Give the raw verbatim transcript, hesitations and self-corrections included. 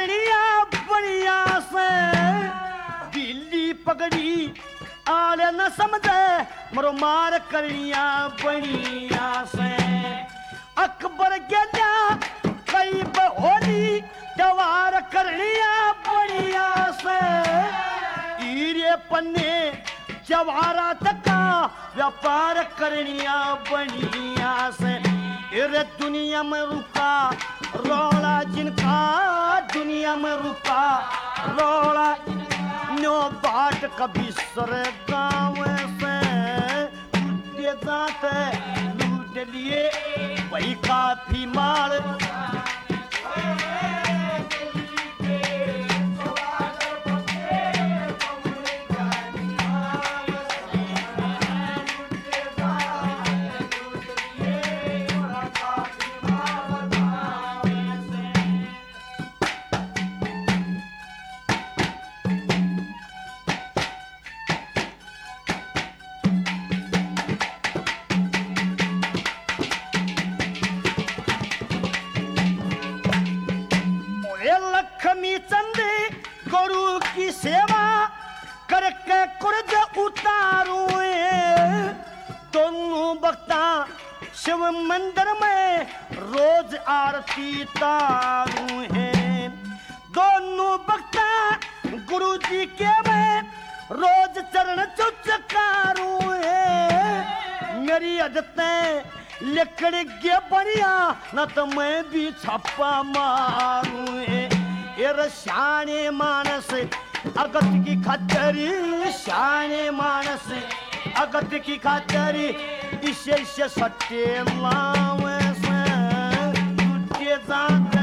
करनिया बढ़िया से दिल्ली पगड़ी आले न समझे मरो मार करनिया बढ़िया से अकबर गया कई होली जवार करनिया बढ़िया से हीरे पन्ने जवारा तका व्यापार करनिया बढ़िया से इरे दुनिया में रुका रोला जिनका दुनिया में रुका रोला नो बाट कभी सर गाँव से लूटे जाते लूट लिए वही काफी माल लक्ष्मी चंदे गुरु की सेवा करके कुर्ज उतारू दोनों बख्ता शिव मंदिर में रोज आरती तारू है दोनों बख्ता गुरु जी के में रोज चरण चुचकारू है मेरी आदतें लिखड़ के बढ़िया न तो मैं भी छप्पा मारू है ये शाने मानस अगत की खातरी शाने मानस अगत की खातरी इसे इसे सट्टे लावे से टूटे जाते